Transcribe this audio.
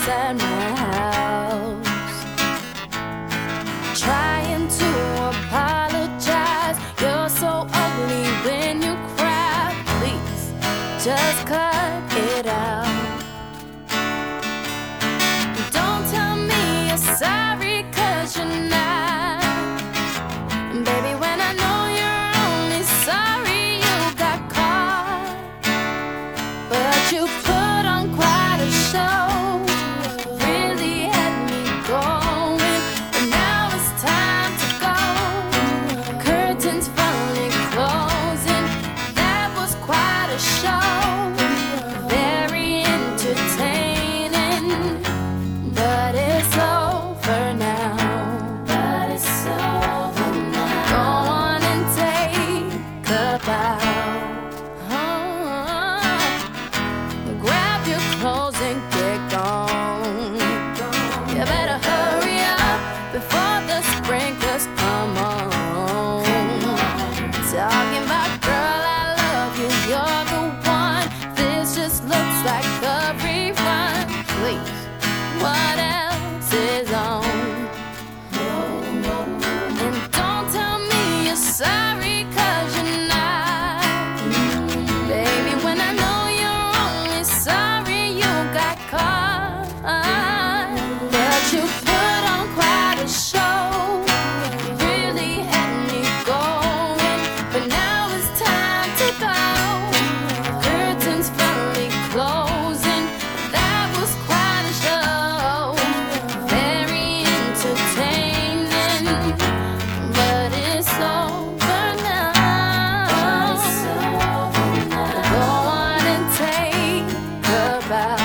at my house, trying to apologize. You're so ugly when you cry. Please, just cut it out. Don't tell me you're sorry, 'cause you're not. Baby, when I know you're only sorry you got caught, but you put on quite a show, really had me going, but now it's time to go. Curtains finally closing, that was quite a show. Very entertaining, but it's over now. But it's over now. Go on and take a bow. Grab your clothes and get gone. You better hurry up before the sprinklers come on. Talking about, girl, I love you, you're the one. This just looks like a rerun. Please, what else is on? And don't tell me you're sorry, 'cause you're not. Baby, when I know you're only sorry you got caught, but you put on quite a show, really had me going, but now it's time to go. Curtains finally closing, that was quite a show. Very entertaining, but it's over now. Go on and take a bow.